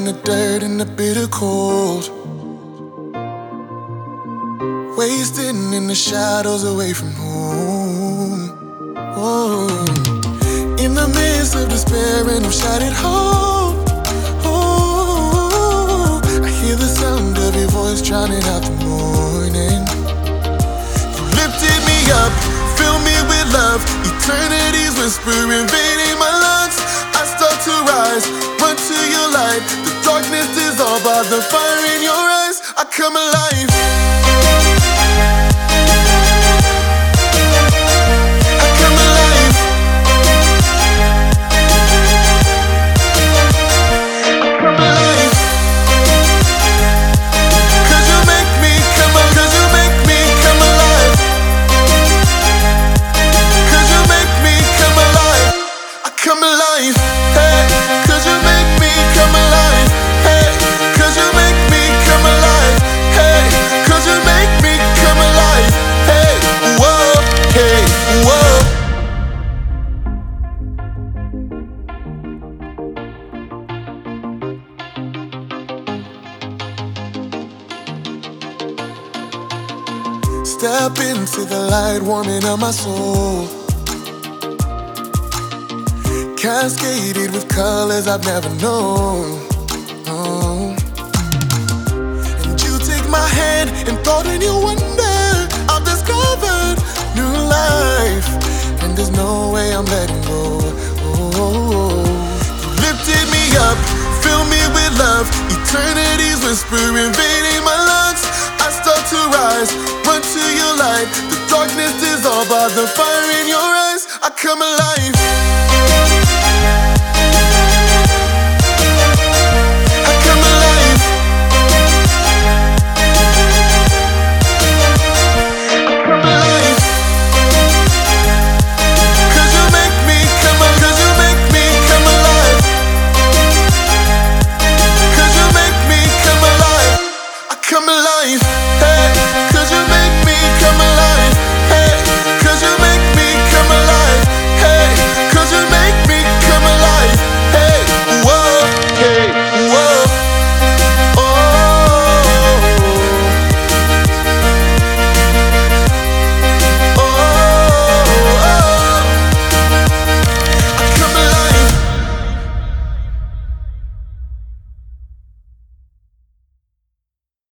in the dirt in the bitter cold, wasting in the shadows away from home. Oh, in the midst of despair and of shattered hope. Oh, I hear the sound of your voice drowning out the morning. You lifted me up, fill me with love. Eternity's whisper invading my lungs. I start to rise, run to your light. The darkness dissolved by the fire in your eyes. I come alive. I come alive. I come alive. 'Cause you make me come alive. 'Cause you make me come alive. 'Cause you make me come alive. I come alive. Hey, 'cause you make me come alive. Hey, 'cause you make me come alive. Hey, 'cause you make me come alive. Hey, whoa, hey, whoa. Step into the light, warming up my soul. Cascaded with colors I've never known. Oh. And you take my hand and thought in your wonder I've discovered new life, and there's no way I'm letting go. Oh. You lifted me up, fill me with love. Eternity's whisper invading my lungs. I start to rise, run to your light. The darkness dissolved by the fire in your eyes. I come alive.